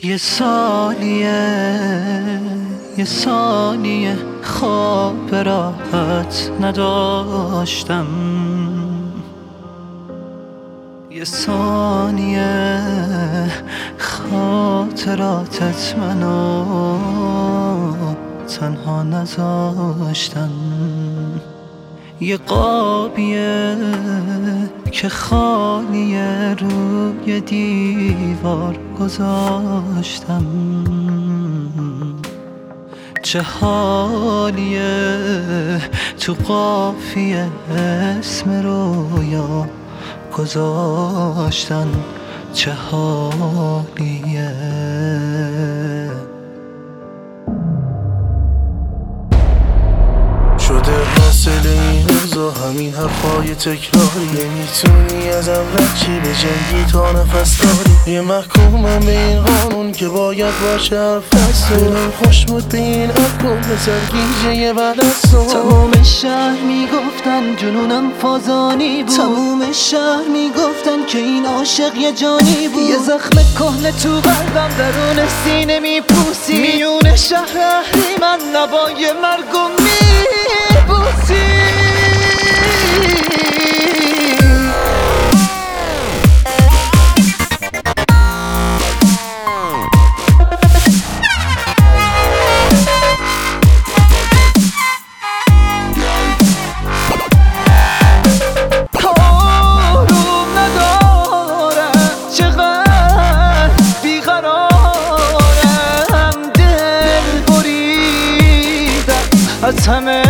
یه ثانیه خواب راحت نداشتم، یه ثانیه خاطراتت منو تنها نذاشتن. یه قابیه که خالیه روی دیوار گذاشتم، چه حالیه تو قافیه اسم رویا گذاشتن، چه حالیه. شده حاصل این روزا همین حرفای تکراری، نمیتونی ازم رد چی به جنگی تا نفس داری. یه محکومم به این قانون که باید باشه حرف دلم خوش بود به این افکار به سرگیجه بدستان. تمام شهر میگفتن جنونم فازانی بود، تمام شهر میگفتن که این عاشق یه جانی بود. یه زخم کهنه تو قلبم درون سینه میپوسی، میون شهر اهریمن نوای مرگو میبوسی. از همه